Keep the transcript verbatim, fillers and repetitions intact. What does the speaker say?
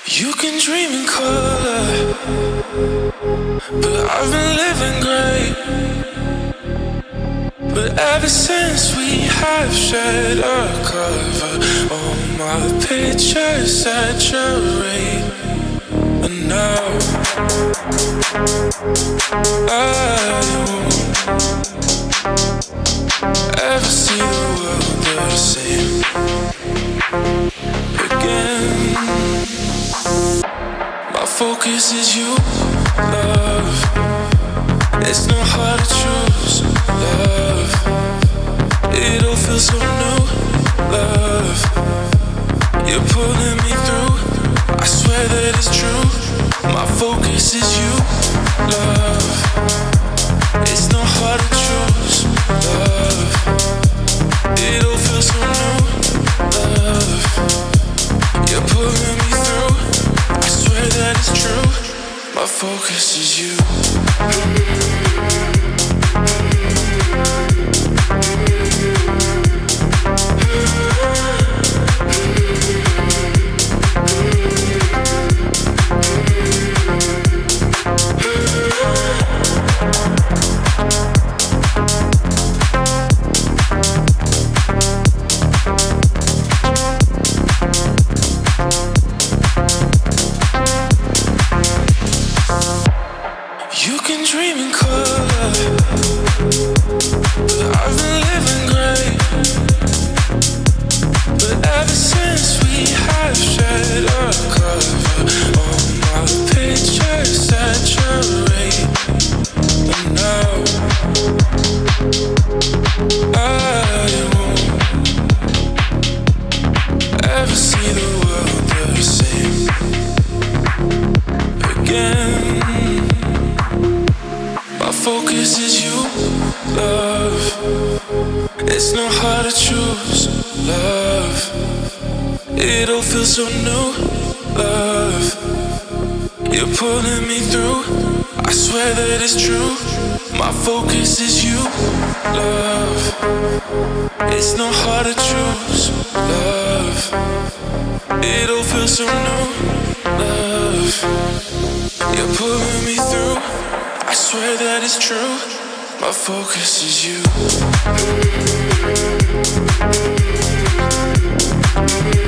You can dream in color, but I've been living great. But ever since we have shared a cover, all my pictures saturate. And now I won't ever see the world the same again. My focus is you, love. It's not hard to choose, love. It all feels so new, love. You're pulling me through, I swear that it's true. My focus is you, love. It's not hard to choose, love. It all feels so new, love. You're pulling me through, I swear that it's true. My focus is you. You can dream in color, but I've been living great. But ever since we have shared a cover, all my pictures saturate. And now I won't ever see the world the same again. My focus is you, love. It's not hard to choose, love. It all feels so new, love. You're pulling me through, I swear that it's true. My focus is you, love. It's not hard to choose, love. It all feels so new, love. You're pulling me through, I swear that it's true. My focus is you.